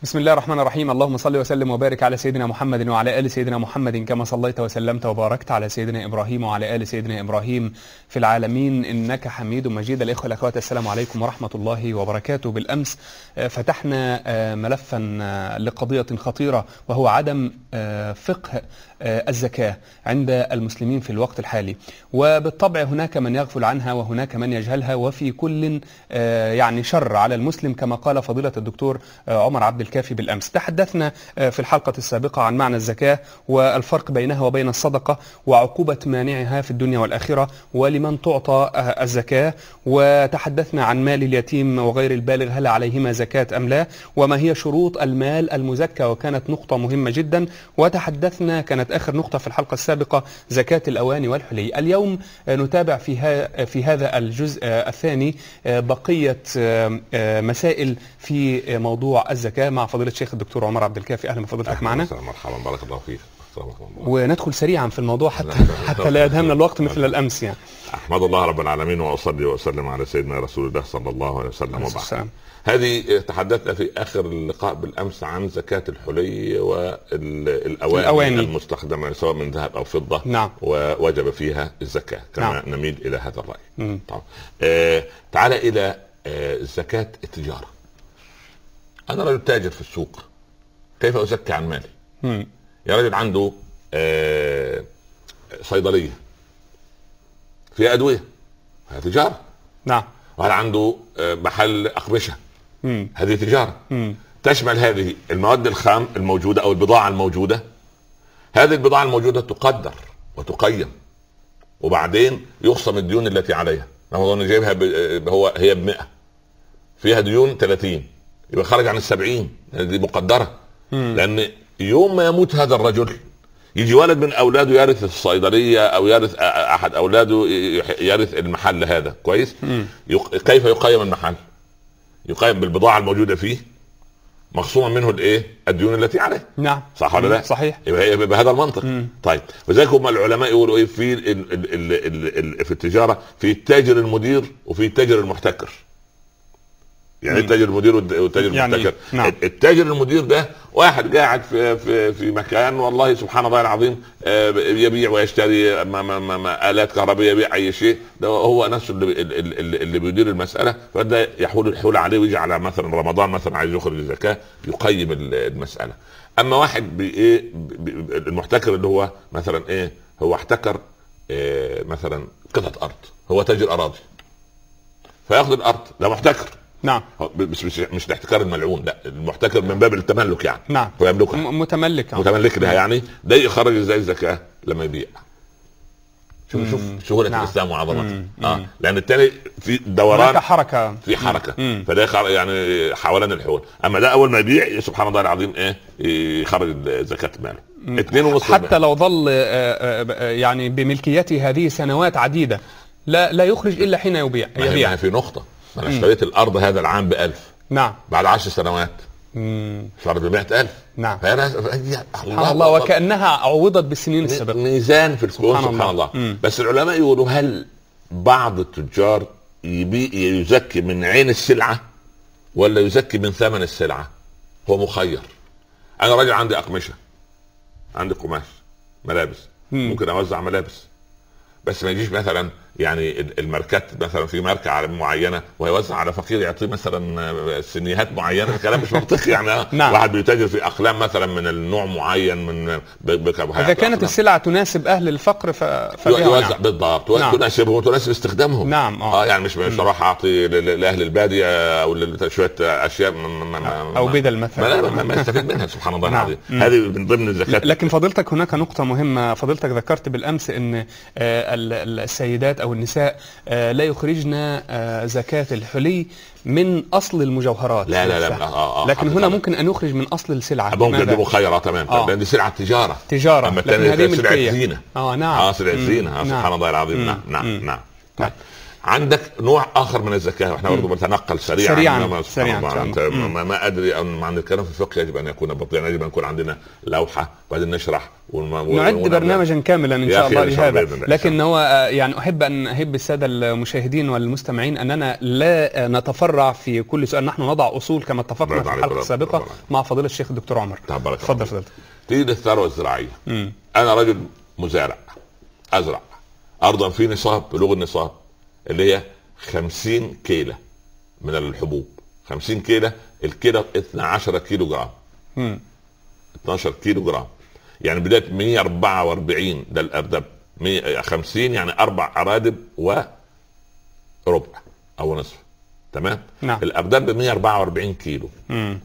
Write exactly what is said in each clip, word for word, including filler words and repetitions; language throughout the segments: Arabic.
بسم الله الرحمن الرحيم. اللهم صل وسلم وبارك على سيدنا محمد وعلى آل سيدنا محمد كما صليت وسلمت وباركت على سيدنا إبراهيم وعلى آل سيدنا إبراهيم في العالمين إنك حميد مجيد. الإخوة والأخوات، السلام عليكم ورحمة الله وبركاته. بالأمس فتحنا ملفا لقضية خطيرة، وهو عدم فقه الزكاة عند المسلمين في الوقت الحالي، وبالطبع هناك من يغفل عنها وهناك من يجهلها، وفي كل يعني شر على المسلم كما قال فضيلة الدكتور عمر عبد الكافي بالأمس. تحدثنا في الحلقة السابقة عن معنى الزكاة والفرق بينها وبين الصدقة وعقوبة مانعها في الدنيا والآخرة ولمن تعطى الزكاة، وتحدثنا عن مال اليتيم وغير البالغ هل عليهما زكاة أم لا، وما هي شروط المال المزكى، وكانت نقطة مهمة جدا. وتحدثنا كانت آخر نقطة في الحلقة السابقة زكاة الأواني والحلي. اليوم نتابع في, في هذا الجزء الثاني بقية مسائل في موضوع الزكاة مع فضيلة الشيخ الدكتور عمر عبد الكافي. أهلا بفضيلتك معنا. مرحبا، بارك الله فيك. وندخل سريعا في الموضوع حتى حتى لا يدهمنا الوقت مثل الأمس. يعني أحمد الله رب العالمين وأصلي وأسلم على سيدنا رسول الله صلى الله عليه وسلم. وبعد هذه تحدثنا في آخر اللقاء بالأمس عن زكاة الحلي والأواني الأواني. المستخدمة سواء من ذهب أو فضة. نعم. ووجب فيها الزكاة كما نعم. نميل إلى هذا الرأي. طبعا. آه تعال إلى آه زكاة التجارة. أنا رجل تاجر في السوق، كيف أزكي عن مالي؟ مم. يا رجل عنده آه صيدلية فيها أدوية، هذه تجارة. نعم. وهل عنده آه محل أقمشة، هذه تجارة. مم. تشمل هذه المواد الخام الموجودة أو البضاعة الموجودة. هذه البضاعة الموجودة تقدر وتقيم، وبعدين يخصم الديون التي عليها. أنا جايبها ب... هو هي بمئة، فيها ديون ثلاثين، يبقى خرج عن السبعين، دي مقدرة. مم. لأن يوم ما يموت هذا الرجل يجي ولد من أولاده يرث الصيدلية أو يرث أحد أولاده يرث المحل هذا، كويس. يق... كيف يقيم المحل؟ يقيم بالبضاعة الموجودة فيه، مخصوما منه الايه؟ الديون التي عليه. نعم. صح ولا لا؟ صحيح. يبقى بهذا المنطق. مم. طيب، وذلك هم العلماء يقولوا ايه في ال ال ال ال ال في التجارة؟ في التاجر المدير وفي التاجر المحتكر. يعني التاجر المدير والتاجر يعني المحتكر. نعم. التاجر المدير ده واحد قاعد في في في مكان، والله سبحان الله العظيم يبيع ويشتري ما ما ما ما آلات كهربائية، يبيع اي شيء، ده هو نفسه اللي اللي, اللي بيدير المسألة. فده يحول الحول عليه ويجي على مثلا رمضان مثلا عايز يخرج الزكاة يقيم المسألة. اما واحد بايه المحتكر اللي هو مثلا ايه، هو احتكر إيه مثلا قطعة ارض، هو تاجر اراضي فياخذ الارض، ده محتكر. نعم. مش مش مش الاحتكار الملعون، لا، المحتكر من باب التملك يعني. نعم. هو يملكها، متملك متملك لها يعني. ده يخرج ازاي الزكاة؟ لما يبيع. شوف شوف سهولة نعم. الاسلام وعظمته. اه لان الثاني في دوران حركة في حركة مم. فده يعني حوالين الحول. اما ده اول ما يبيع سبحان الله العظيم ايه يخرج زكاة ماله. اثنين ونص حتى لو ظل يعني بملكيته هذه سنوات عديدة لا لا يخرج الا حين يبيع. يبيع في نقطة. انا اشتريت الارض هذا العام بألف. نعم. بعد عشر سنوات صارت بمئة ألف. نعم. فأنا سبحان الله, الله وكأنها عوضت بالسنين السابقة. ميزان في الكون سبحان, سبحان الله, الله. بس العلماء يقولوا هل بعض التجار يبي يزكي من عين السلعة ولا يزكي من ثمن السلعة؟ هو مخير. انا راجل عندي اقمشة، عندي قماش، ملابس، مم. ممكن اوزع ملابس، بس ما يجيش مثلا يعني الماركات مثلا في ماركه على معينه ويوزع على فقير يعطيه مثلا سنيهات معينه. الكلام مش منطقي يعني. نعم. واحد بيتاجر في اقلام مثلا من النوع معين من اذا كانت السلعه تناسب اهل الفقر ف يوزع نعم. بالضبط. نعم. تناسبهم وتناسب استخدامهم. نعم. اه يعني مش مش راح اعطي لاهل الباديه او شويه اشياء او بدل مثلا ما, ما يستفيد منها سبحان الله العظيم. نعم. هذه من ضمن الزكاه. لكن فضيلتك هناك نقطه مهمه فضيلتك ذكرت بالامس ان السيدات او النساء لا يخرجن زكاة الحلي من اصل المجوهرات. لا لا لا آه آه لكن هنا ممكن ان نخرج من اصل السلعه. ممكن دي مخيره تمام. آه. لان دي سلعه تجاره. تجاره. اما الثانيه سلعه زينه. اه نعم. اه سلعه زينه. آه سبحان الله العظيم. نعم نعم نعم. طيب عندك نوع اخر من الزكاه، واحنا برضه بنتنقل سريعا سريعا, سريعا. ما, ما ادري عن الكلام في الفقه يجب ان يكون بطيئا، يجب ان يكون عندنا لوحه وبعدين نشرح نعد برنامجا كاملا ان شاء الله لهذا. لكن هو يعني احب ان اهب الساده المشاهدين والمستمعين اننا لا نتفرع في كل سؤال، نحن نضع اصول كما اتفقنا في الحلقه السابقه مع فضيله الشيخ الدكتور عمر. تفضل تفضل. تيجي للثروه الزراعيه. مم. انا رجل مزارع ازرع ارضا في نصاب بلوغ النصاب اللي هي خمسين كيلة من الحبوب. خمسين كيلة، الكيلة اثنا عشر كيلو جرام. مم. اثنا عشر كيلو جرام، يعني بداية مئة وأربعة وأربعين ده الأردب، خمسين يعني أربع أرادب وربع أو نصف. تمام. نعم. الأردب ب مئة وأربعة وأربعين كيلو. مم.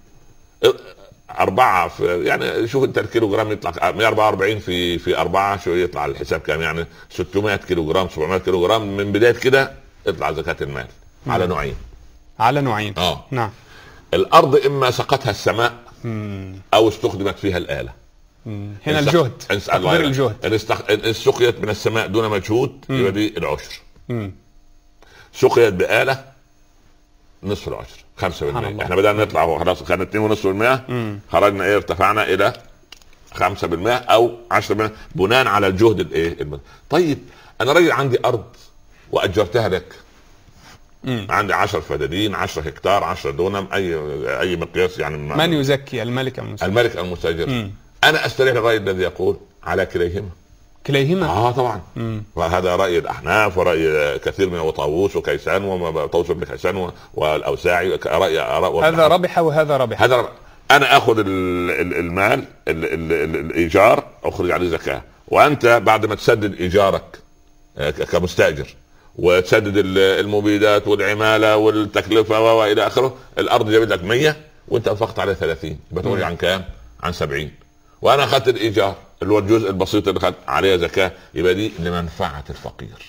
أربعة في يعني شوف أنت الكيلو جرام يطلع مئة وأربعة وأربعين في في أربعة شو يطلع الحساب كام؟ يعني ستمائة كيلو جرام سبعمائة كيلو جرام. من بداية كده اطلع زكاة المال. مم. على نوعين. على نوعين. اه نعم. الأرض إما سقطها السماء مم. أو استخدمت فيها الآلة. مم. هنا الجهد. تقدير الجهد. إن استخ... سقيت من السماء دون مجهود يبقى دي العشر. مم. سقيت بآلة نصف العشر خمسة بالمئة. احنا بدأنا نطلع خلاص كان اثنين ونصف بالمئة، خرجنا ايه ارتفعنا الى خمسة بالمئة او عشرة بالمئة بناء على الجهد الايه المد... طيب انا راجل عندي ارض واجرتها لك. مم. عندي عشر فدادين، عشرة هكتار، عشرة دونم، اي اي مقياس يعني. من يزكي؟ الملك المستاجر. الملك المستاجر. مم. انا استريح الراي الذي يقول على كليهما. كليهما؟ اه طبعا. مم. وهذا راي الاحناف وراي كثير من وطاووس وكيسان وطاووس بن كيسان والاوزاعي. راي اراء هذا ربح وهذا ربح. هذا ربح. انا اخذ المال الايجار اخرج عليه زكاه، وانت بعد ما تسدد ايجارك كمستاجر وتسدد المبيدات والعماله والتكلفه والى اخره، الارض جابت لك مية وانت انفقت عليه ثلاثين، يبقى تخرج عن كام؟ عن سبعين. وانا اخذت الايجار اللي هو الجزء البسيط اللي خد عليه زكاه، يبقى دي لمنفعه الفقير.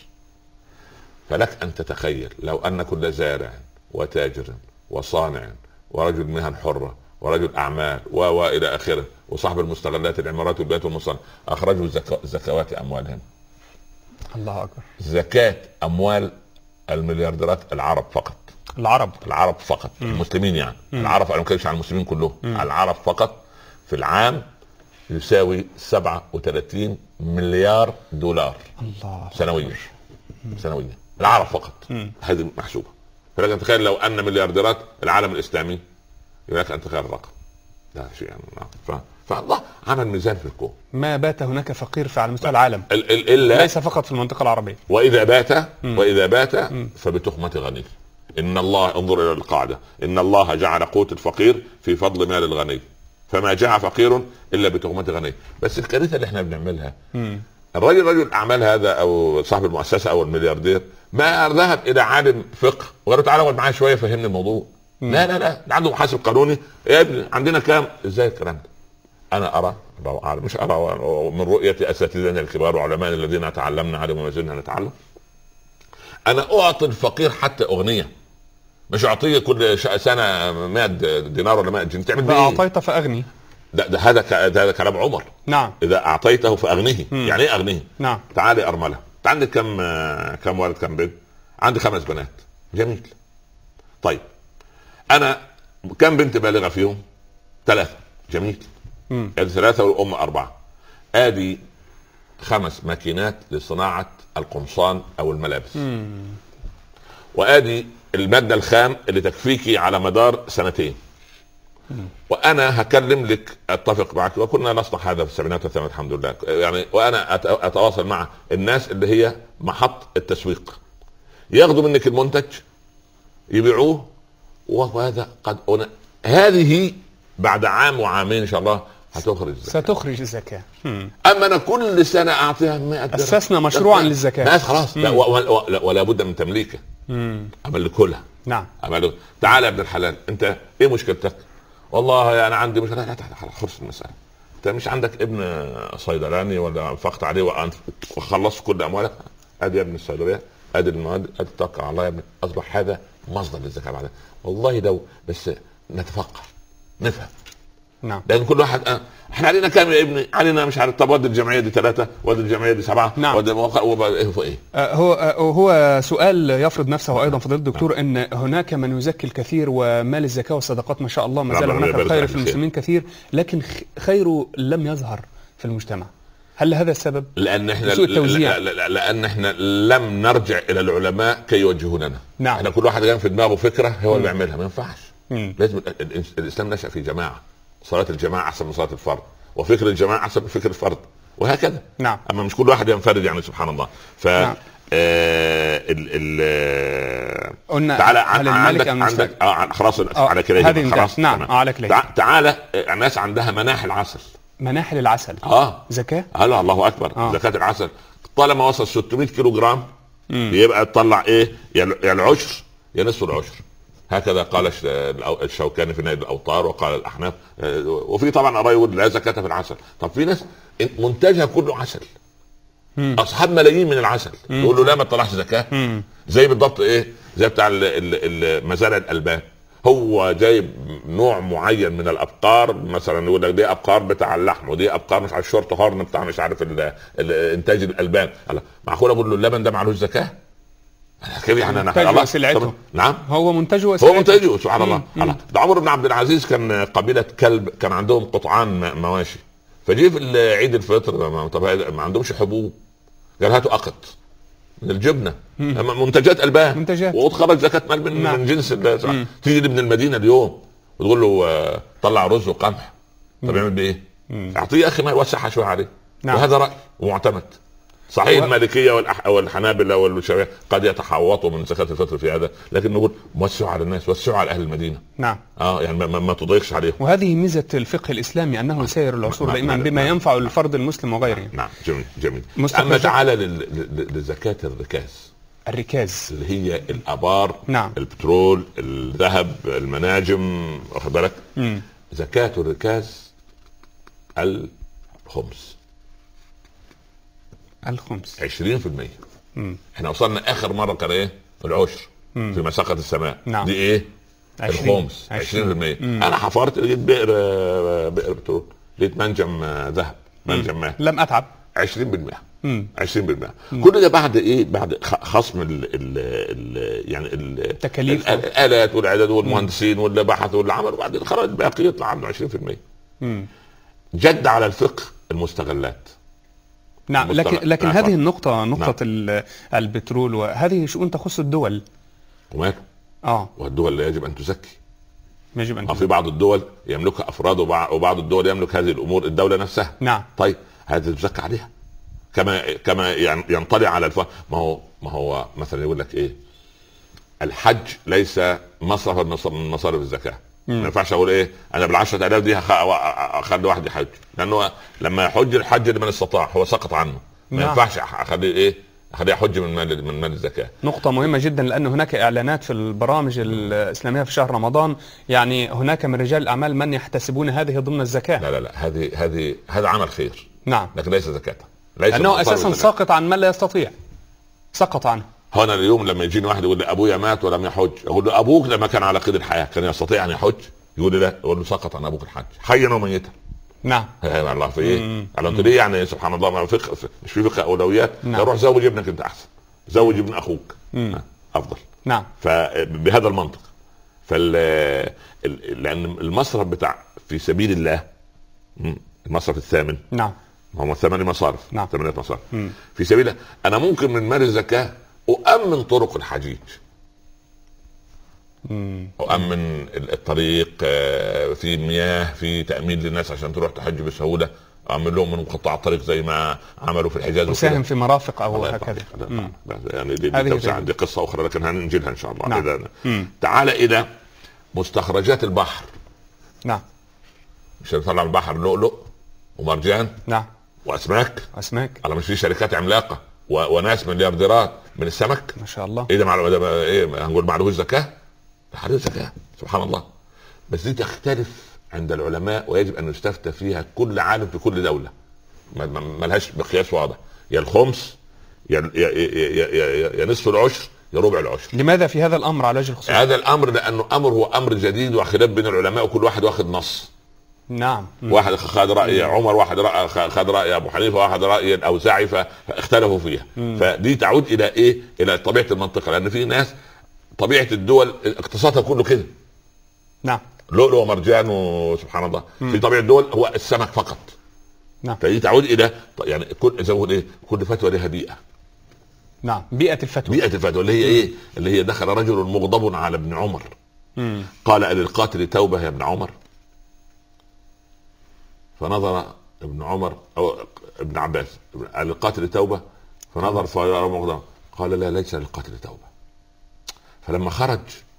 فلك ان تتخيل لو ان كل زارع وتاجر وصانع ورجل مهن حره ورجل اعمال والى اخره وصاحب المستغلات العمارات والبيوت والمصانع اخرجوا زكوات اموالهم. الله اكبر. زكاه اموال المليارديرات العرب فقط. العرب العرب فقط. مم. المسلمين يعني. مم. العرب انا ما بتكلمش عن المسلمين كلهم. مم. العرب فقط في العام يساوي سبعة وثلاثين مليار دولار. الله. سنويا. سنويا العرب فقط. هذه محسوبه. فلك تخيل لو ان مليارديرات العالم الاسلامي، يبقى لك ان تخيل الرقم. لا شيء يعني. ف... فالله عمل ميزان في الكون. ما بات هناك فقير على مستوى العالم ال... ال... إلا... ليس فقط في المنطقه العربيه. واذا بات مم. واذا بات فبتخمه غني. ان الله، انظر الى القاعده، ان الله جعل قوت الفقير في فضل مال الغني، فما جاء فقير الا بتهمه غني. بس الكارثه اللي احنا بنعملها، مم. الرجل رجل الاعمال هذا او صاحب المؤسسه او الملياردير ما ذهب الى عالم فقه وقال له تعالى اقعد معايا شويه فهمني الموضوع. مم. لا لا لا عنده محاسب قانوني. يا ابني عندنا كام؟ ازاي الكلام ده؟ انا ارى مش ارى من رؤيه اساتذتنا الكبار وعلماء الذين تعلمنا عليهم وما زلنا نتعلم، انا اعطي الفقير حتى اغنيه، مش اعطيه كل سنه مئة دينار ولا مئة جنيه. تعمل بيه؟ اعطيت فاغني. ده, ده هذا ك... هذا كلام عمر. نعم. اذا اعطيته فاغنيه. مم. يعني ايه اغنيه؟ نعم. تعالي ارمله. عندك كم كم ولد كم بنت؟ عندي خمس بنات. جميل. طيب انا كم بنت بالغه فيهم؟ ثلاثه. جميل. ادي ثلاثه والام اربعه. ادي خمس ماكينات لصناعه القمصان او الملابس. مم. وادي الماده الخام اللي تكفيكي على مدار سنتين. مم. وانا هكلم لك، اتفق معك، وكنا نصنع هذا في السبعينات والثمانينات الحمد لله يعني. وانا اتواصل مع الناس اللي هي محط التسويق، ياخذوا منك المنتج يبيعوه، وهذا قد أنا... هذه بعد عام وعامين ان شاء الله هتخرج الزكاة. ستخرج الزكاة. اما انا كل سنه اعطيها مئة درهم. اسسنا مشروعا للزكاة. ناس خلاص. لا ولا, ولا بد من تمليكه. املكها. نعم. أملك. تعال يا ابن الحلال، انت ايه مشكلتك؟ والله انا عندي مشكله. لا لا خلص المساله. انت مش عندك ابن صيدلاني ولا انفقت عليه وخلصت كل اموالك؟ ادي يا ابن الصيدليه، ادي المواد، ادي توكل على الله يا ابن. اصبح هذا مصدر للزكاه بعدين. والله لو بس نتفقه نفهم. نعم. لان كل واحد أه احنا علينا كام يا ابني؟ علينا مش عارف، طب ودي الجمعيه دي ثلاثه، ودي الجمعيه دي سبعه، نعم. ودي ايه ايه آه هو آه هو سؤال يفرض نفسه ايضا فضيله الدكتور، ان هناك من يزكي الكثير ومال الزكاه والصدقات ما شاء الله ما زال هناك الخير في المسلمين كثير، لكن خيره لم يظهر في المجتمع. هل هذا السبب؟ لان احنا لا لا لان احنا لم نرجع الى العلماء كي يوجهوننا. نعم. احنا كل واحد جاي في دماغه فكره هو اللي بيعملها، ما ينفعش. لازم الاسلام نشأ في جماعه، صلاه الجماعه احسن من صلاه الفرد، وفكر الجماعه احسن من فكر الفرد، وهكذا. نعم. اما مش كل واحد ينفرد يعني، سبحان الله. ف نعم. آه ال ال قلنا تعالى عن عندك عندك اه خلاص على كده خلاص. نعم على كده. تعالى الناس عندها مناحل عسل. مناحل العسل اه زكاه؟ اه الله اكبر. آه. زكاه العسل طالما وصل ستمائة كيلو جرام يبقى تطلع ايه؟ يا العشر يا نصف العشر. هكذا قال الشوكاني في نائل الاوطار، وقال الاحناف، وفي طبعا قراء يقول لا زكاه في العسل. طب في ناس منتجها كله عسل، مم. اصحاب ملايين من العسل، يقول له لا ما تطلعش زكاه. مم. زي بالضبط ايه؟ زي بتاع مزارع الالبان، هو جايب نوع معين من الابقار، مثلا يقول لك دي ابقار بتاع اللحم، ودي ابقار مش على الشورت هورن بتاع مش عارف انتاج الالبان. معقول اقول له اللبن ده معلوش زكاه؟ كيف يعني؟ انا سلعته. نعم هو منتجه وسلعته. هو منتجه سبحان الله. الله ده عمر بن عبد العزيز كان قبيله كلب، كان عندهم قطعان مواشي، فجي في عيد الفطر طب ما عندهمش حبوب، قال هاتوا اقط من الجبنه، منتجات البان، منتجات وتخرج زكاه مال من, من جنس. تيجي لابن المدينه اليوم وتقول له آه طلع رز وقمح، طب يعمل بايه؟ اعطيه يا اخي ما يوسعها شويه عليه. نعم. وهذا راي ومعتمد صحيح. و... المالكيه والأح... والحنابله والشافعيه قد يتحوطوا من زكاه الفطر في هذا، لكن نقول وسعوا على الناس، وسعوا على اهل المدينه. نعم. اه يعني ما, ما تضيقش عليهم. وهذه ميزه الفقه الاسلامي انه يسير العصور دائما بما ينفع الفرد المسلم وغيره. نعم جميل جميل. اما تعالى لل... لزكاه الركاز. الركاز اللي هي الابار. نعم. البترول، الذهب، المناجم، واخد بالك؟ زكاه الركاز الخمس. الخمس عشرين في المية. مم. احنا وصلنا اخر مره كان ايه؟ العشر. مم. في مساقة السماء. نعم. دي ايه؟ الخمس. عشرين في المية. انا حفرت لقيت بئر بئر بترول، لقيت منجم ذهب، منجم ماء، لم اتعب. عشرين بالمئة. عشرين بالمئة. كل ده بعد ايه؟ بعد خصم ال ال يعني التكاليف، الالات والاعداد والمهندسين واللي بحثوا واللي عملوا، بعدين خرج الباقي يطلع عنده عشرين في المية. مم. جد على الفقه المستغلات. نعم. لكن لكن هذه النقطة، نقطة نعم. البترول وهذه شؤون تخص الدول. وماله؟ اه والدول لا يجب ان تزكي. يجب ان تزكي. في بعض الدول يملكها افراد، وبعض الدول يملك هذه الامور الدولة نفسها. نعم. طيب هذه تزكى عليها كما كما ينطلع على الف... ما هو ما هو مثلا يقول لك ايه؟ الحج ليس مصرف من مصارف الزكاة. ما ينفعش اقول ايه انا بالعشرة الاف دي اخلي واحد يحج، لانه لما يحج الحج لمن استطاع هو سقط عنه. ما نعم. ينفعش اخليه ايه اخليه يحج من مال من مال الزكاه. نقطه مهمه جدا، لان هناك اعلانات في البرامج الاسلاميه في شهر رمضان، يعني هناك من رجال الاعمال من يحتسبون هذه ضمن الزكاه. لا لا لا هذه هذه هذا عمل خير. نعم. لكن ليس زكاه، ليس لانه اساسا ساقط عن من لا يستطيع، سقط عنه. هنا اليوم لما يجيني واحد يقول لي ابويا مات ولم يحج، اقول له ابوك لما كان على قيد الحياه كان يستطيع ان يحج؟ يقول لي لا، اقول له سقط عن ابوك الحج حيا وميتا. نعم. ايوه الله في ايه؟ على انت ليه يعني سبحان الله ما فقه مش في فقه اولويات. نعم. روح زوج ابنك انت احسن، زوج ابن اخوك مم. افضل. نعم. فبهذا المنطق فال لان المصرف بتاع في سبيل الله المصرف الثامن. نعم. هم ثمانية مصارف. نعم. ثمانية مصارف مم. في سبيل الله. انا ممكن من مال الزكاه أؤمن طرق الحجيج، أؤمن الطريق، في مياه، في تأمين للناس عشان تروح تحج بسهولة، أعمل لهم من قطاع الطريق زي ما عملوا في الحجاز، وساهم في مرافق أو هكذا. يعني دي, دي توسع عندي قصة أخرى لكن هننجلها إن شاء الله. نعم. إذا تعال إلى مستخرجات البحر. نعم. مش هنطلع البحر لؤلؤ ومرجان. نعم. وأسماك. أسماك. على مش في شركات عملاقة وناس مليارديرات من السمك. ما شاء الله. ايه ده معلومه ده ايه هنقول معلومه زكاه؟ ده زكاه سبحان الله. بس دي تختلف عند العلماء ويجب ان يستفتى فيها كل عالم في كل دوله، ما لهاش مقياس واضح، يا الخمس يا يا يا, يا, يا نصف العشر يا ربع العشر. لماذا في هذا الامر على وجه الخصوص؟ هذا الامر لانه امر هو امر جديد وخلاف بين العلماء وكل واحد واخد نص. نعم. واحد خد راي عمر، واحد رأي خد راي ابو حنيفه، واحد راي الاوزاعي، فاختلفوا فيها. مم. فدي تعود الى ايه؟ الى طبيعه المنطقه، لان في ناس طبيعه الدول اقتصادها كله كده. نعم. لؤلؤ ومرجان وسبحان الله. مم. في طبيعه الدول هو السمك فقط. نعم. فدي تعود الى يعني كل زي ما ايه كل فتوى لها بيئه. نعم. بيئه الفتوى. بيئه الفتوى اللي هي ايه؟ اللي هي دخل رجل مغضب على ابن عمر. مم. قال أللقاتل توبه يا ابن عمر؟ فنظر ابن عمر او ابن عباس أللقاتل توبه؟ فنظر فيرى مغضب، قال لا ليس للقاتل توبه. فلما خرج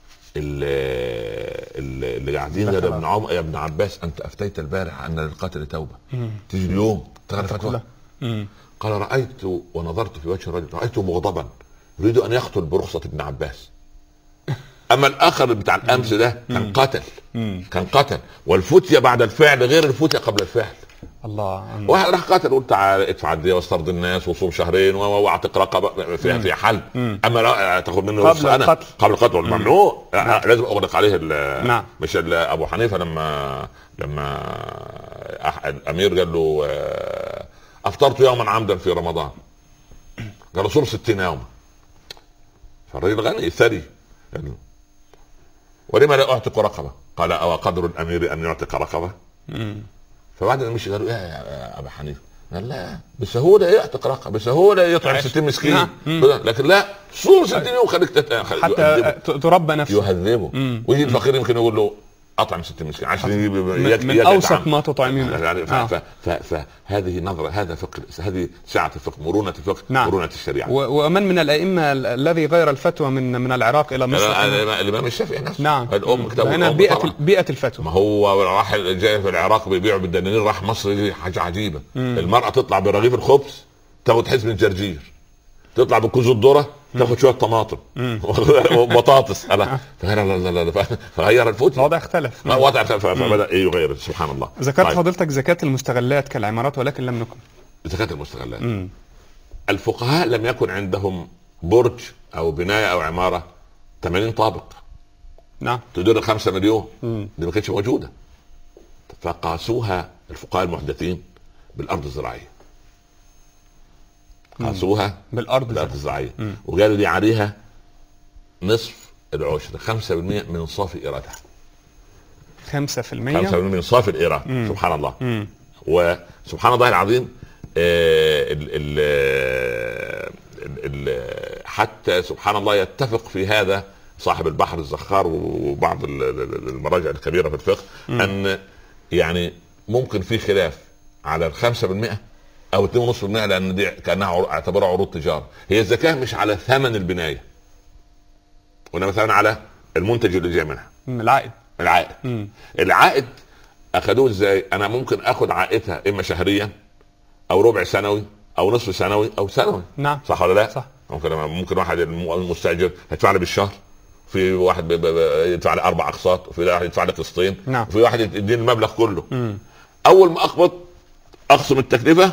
اللي, اللي قاعدين يا ابن عمر يا ابن عباس انت افتيت البارح ان للقاتل توبه، تيجي اليوم تغير فتوى؟ قال رايت ونظرت في وجه الرجل رايته مغضبا يريد ان يقتل برخصه ابن عباس. اما الاخر بتاع الامس ده كان قتل، كان قتل، والفتية بعد الفعل غير الفتية قبل الفعل. الله. واحد راح قتل قلت تعال ادفع الدية واسترضي الناس وصوم شهرين واعتق رقبه فيها في حل. مم. اما لا تاخذ منه قبل القتل، قبل القتل ممنوع. نعم. لازم اغلق عليه. نعم. مش ابو حنيفه لما لما الامير قال له افطرت يوما عمدا في رمضان، قال له صوم ستين يوما. فالرجل غني ثري قال له ولما لا اعتق رقبه؟ قال او قدر الامير ان يعتق رقبه؟ مم. فبعد ما مشي قالوا يا ابا حنيفه قال لا بسهوله يعتق رقبه، بسهوله يطعم ستين مسكين. لكن لا صوم ستين يوم خليك تت... حتى تربى نفسه، يهذبه. ويجي الفقير يمكن يقول له اطعم ستين مسكين عشان يجيب من, من اوسط ما تطعمين. يعني فهذه نظره، هذا فقه، هذه سعه الفقه، مرونه الفقه. نعم. مرونه الشريعه. ومن من الائمه الذي غير الفتوى من من العراق الى مصر؟ الامام الشافعي نفسه. نعم. الام كتاب هنا بيئه بيئه الفتوى. ما هو راح جاي في العراق بيبيعوا بالدنانير، راح مصر يجي حاجه عجيبه. مم. المراه تطلع برغيف الخبز تاخد حزمه جرجير، تطلع بكوز الذره تاخد شويه طماطم وبطاطس. لا لا لا لا فغير الفتوى. الوضع اختلف. ما وضع اختلف فبدا ايه يغير. سبحان الله. ذكرت طيب. فضيلتك زكاه المستغلات كالعمارات ولكن لم نكن زكاه المستغلات. مم. الفقهاء لم يكن عندهم برج او بنايه او عماره ثمانين طابق. نعم. تدير خمسة مليون. مم. دي ما كانتش موجوده. فقاسوها الفقهاء المحدثين بالارض الزراعيه. قاسوها بالارض بالارض الزراعيه وقالوا دي عليها نصف العشر، خمسة بالمئة من صافي ايرادها. خمسة بالمئة خمسة بالمئة من صافي الايراد. سبحان الله. مم. وسبحان الله العظيم. آه ال ال ال حتى سبحان الله يتفق في هذا صاحب البحر الزخار وبعض المراجع الكبيره في الفقه. مم. ان يعني ممكن في خلاف على الخمسة بالمئة او اثنين ونصف بالمئة، لان دي كانها اعتبرها عروض تجاره. هي الزكاه مش على ثمن البنايه وانما مثلا على المنتج اللي جاي منها، العائد. العائد. مم. العائد اخذوه ازاي؟ انا ممكن اخذ عائدها اما شهريا او ربع سنوي او نصف سنوي او سنوي. نعم. صح ولا لا؟ صح. ممكن ممكن واحد المستاجر يدفع لي بالشهر، في واحد يدفع لي اربع اقساط، وفي واحد يدفع لي قسطين. نعم. وفي واحد يديني المبلغ كله. مم. اول ما اقبض اقسم التكلفه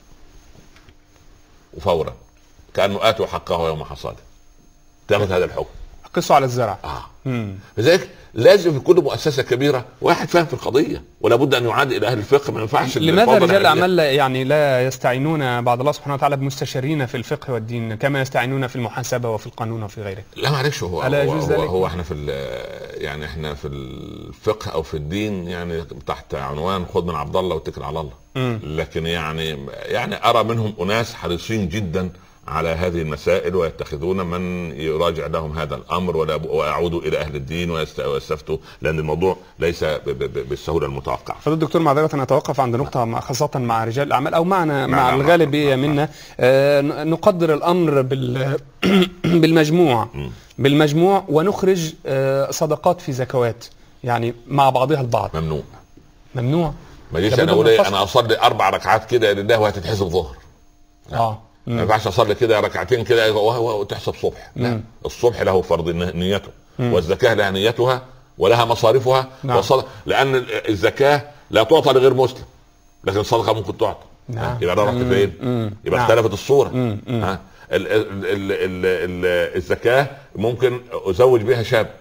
وفورا كانه اتوا حقه يوم حصاده. تاخذ هذا الحكم. قصوا على الزرع. اه لذلك لازم في كل مؤسسه كبيره واحد فاهم في القضيه، ولا بد ان يعاد الى اهل الفقه. ما ينفعش. لماذا رجال الاعمال يعني لا يستعينون بعد الله سبحانه وتعالى بمستشارين في الفقه والدين كما يستعينون في المحاسبه وفي القانون وفي غيره؟ لا معلش، هو هو, هو, هو, هو احنا في يعني احنا في الفقه او في الدين يعني تحت عنوان خذ من عبد الله واتكل على الله. م. لكن يعني يعني ارى منهم اناس حريصين جدا على هذه المسائل ويتخذون من يراجع لهم هذا الامر ويعودوا الى اهل الدين ويستفتوا، لان الموضوع ليس بالسهوله المتوقعه. فضل الدكتور معذره نتوقف عند نقطه خاصه مع رجال الاعمال او معنا مع, مع الغالبيه منا. آه نقدر الامر بال بالمجموع م. بالمجموع ونخرج آه صدقات في زكوات يعني مع بعضها البعض. ممنوع. ممنوع. ما جيش انا اقول ايه انا اصلي اربع ركعات كده لله وهتتحسب ظهر. اه ما ينفعش اصلي كده ركعتين كده وتحسب صبح. لا، الصبح له فرض نيته، مم. والزكاه لها نيتها ولها مصاريفها. نعم. والصدقه لان الزكاه لا تعطى لغير مسلم، لكن الصدقه ممكن تعطى. نعم. يبقى رحت فين؟ يبقى نعم. اختلفت الصوره. مم. ها ال ال ال ال ال الزكاه ممكن ازوج بها شاب،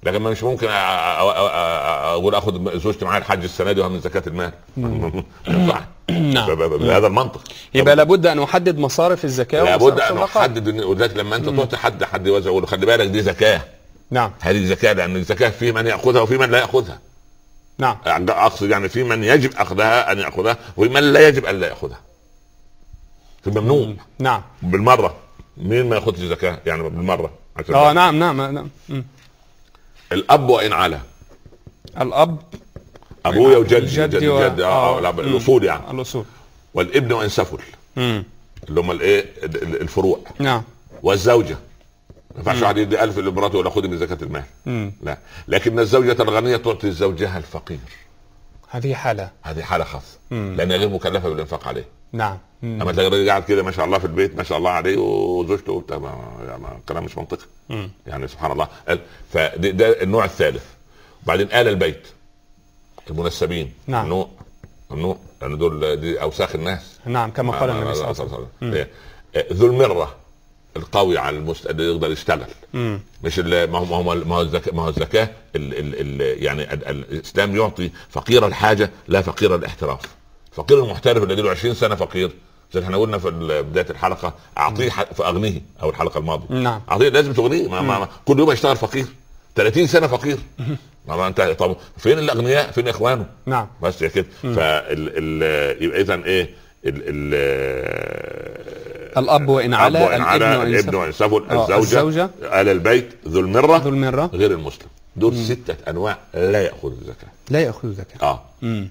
لكن مش ممكن اقول اخذ زوجتي معايا الحج السنه دي من زكاه المال. صح. بهذا المنطق يبقى لابد ان احدد مصارف الزكاه، لابد ان احدد. ولذلك لما انت تعطي حد حد يوزع يقول خلي بالك دي زكاه. نعم. هذه زكاه، لان الزكاه في من ياخذها وفي من لا ياخذها. نعم. اقصد يعني في من يجب اخذها ان ياخذها وفي من لا يجب ان لا ياخذها. في الممنوع. نعم. بالمره. مين ما ياخذش زكاه يعني بالمره؟ اه نعم نعم نعم. الاب وان على. الاب ابويا وجدي جدي و... جدي اه الاصول يعني الاصول. والابن وان سفل. امم اللي هم الايه الفروع. نعم. والزوجه ما ينفعش واحد يدي ألف لمراته ولا خذي من زكاه المال. مم. لا، لكن الزوجه الغنيه تعطي زوجها الفقير. هذه حاله هذه حاله خاصه لانها غير مكلفه بالانفاق عليه. نعم. مم. اما تلاقي الراجل قاعد كده ما شاء الله في البيت ما شاء الله عليه وزوجته وبتاع يعني كلام مش منطقي. مم. يعني سبحان الله. فده النوع الثالث. وبعدين آل البيت المنسبين. نعم. ممنوع ممنوع لان دول دي اوساخ الناس. نعم كما قال النبي صلى الله عليه وسلم. ذو المره القوي على المست... اللي يقدر يشتغل. مم. مش ال... ما هو ما هو الزكاه ما هو الزكاه ال... ال... ال... يعني ال... الاسلام يعطي فقير الحاجه لا فقير الاحتراف. فقير المحترف اللي له عشرين سنه فقير زي احنا قلنا في بدايه الحلقه اعطيه ح... فاغنيه او الحلقه الماضيه. نعم. اعطيه لازم تغنيه ما... ما... كل يوم يشتغل فقير ثلاثين سنه فقير. ما انت طب فين الاغنياء فين اخوانه؟ نعم. بس كده. فال ال... يبقى اذا ايه ال... ال... الاب وان على الابن وان سفل الزوجه, الزوجة آل البيت ذو المره ذو المره غير المسلم. دول مم. ستة انواع لا ياخذ الزكاه. لا ياخذ الزكاه. اه مم.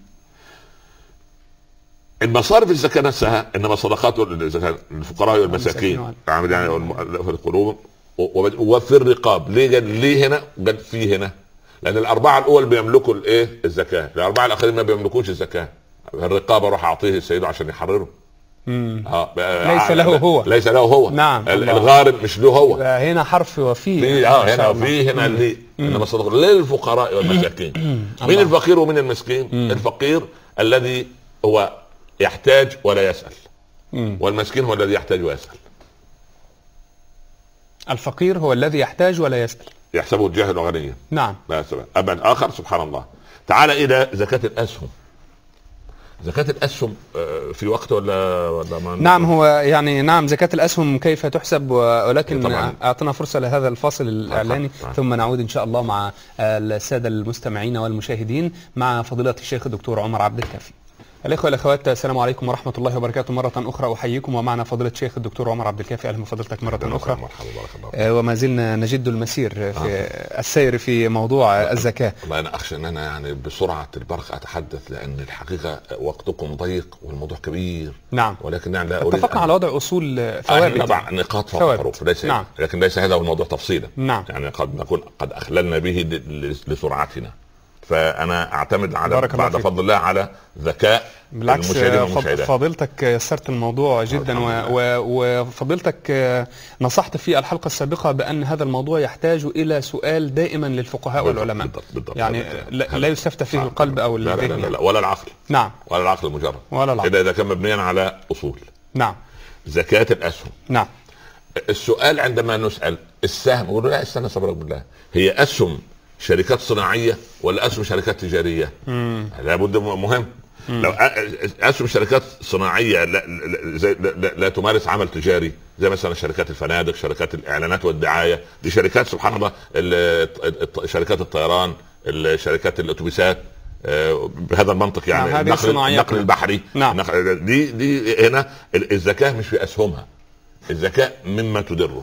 المصارف الزكاه نفسها انما صدقات للفقراء والمساكين يعني في القلوب وفي الرقاب. ليه قال ليه هنا؟ قال فيه هنا لان الاربعه الاول بيملكوا الايه الزكاه، الاربعه الاخرين ما بيملكوش الزكاه. الرقابه راح اعطيه السيد عشان يحرره. آه. ليس له هو ليس له هو. نعم. الغارم مش له هو. هنا حرف وفيه اه هنا وفيه هنا اللي انما صدق للفقراء والمساكين. مين الفقير ومين المسكين؟ مم. الفقير الذي هو يحتاج ولا يسأل. مم. والمسكين هو الذي يحتاج ويسأل. الفقير هو الذي يحتاج ولا يسأل يحسبه الجاهل غنيا. نعم. لا سبب أبد آخر سبحان الله. تعال إلى زكاة الأسهم. زكاة الأسهم في وقت ولا ولا ما نعم هو يعني نعم زكاة الأسهم كيف تحسب ولكن أعطنا فرصة لهذا الفاصل الإعلاني ثم نعود إن شاء الله مع السادة المستمعين والمشاهدين مع فضيلة الشيخ الدكتور عمر عبد الكافي. الإخوة والأخوات السلام عليكم ورحمة الله وبركاته مرة أخرى أحييكم ومعنا فضيلة الشيخ الدكتور عمر عبد الكافي. أهلا بفضيلتك مرة أخرى. مرحبا. وما زلنا نجد المسير في آه. السير في موضوع الزكاة. والله أنا أخشى أن أنا يعني بسرعة البرق أتحدث لأن الحقيقة وقتكم ضيق والموضوع كبير. نعم. ولكن يعني لا اتفقنا على وضع أصول ثوابت. نضع نقاط فوق الحروف ليس نعم. لكن ليس هذا هو الموضوع تفصيلا. نعم. يعني قد نكون قد أخللنا به لسرعتنا. فأنا أعتمد على بعد فضل الله على ذكاء بالعكس فضيلتك يسرت الموضوع جدا وفضيلتك نصحت في الحلقة السابقة بأن هذا الموضوع يحتاج إلى سؤال دائما للفقهاء والعلماء. بالضبط بالضبط يعني بالضبط. لا يستفتى فيه القلب أو لا لا, لا لا ولا العقل. نعم. ولا العقل المجرد ولا العقل إذا كان مبنيا على أصول. نعم. زكاة الأسهم. نعم. السؤال عندما نسأل السهم يقولوا لا استنى صبرك بالله هي أسهم شركات صناعيه ولا اسهم شركات تجاريه؟ امم لابد مهم. مم. لو اسهم شركات صناعيه لا لا, زي لا, لا, لا تمارس عمل تجاري زي مثلا شركات الفنادق شركات الاعلانات والدعايه دي شركات سبحان الله شركات الطيران شركات الاتوبيسات بهذا المنطق يعني نعم. النقل, النقل البحري. نعم. دي دي هنا الزكاه مش في اسهمها الزكاه مما تدره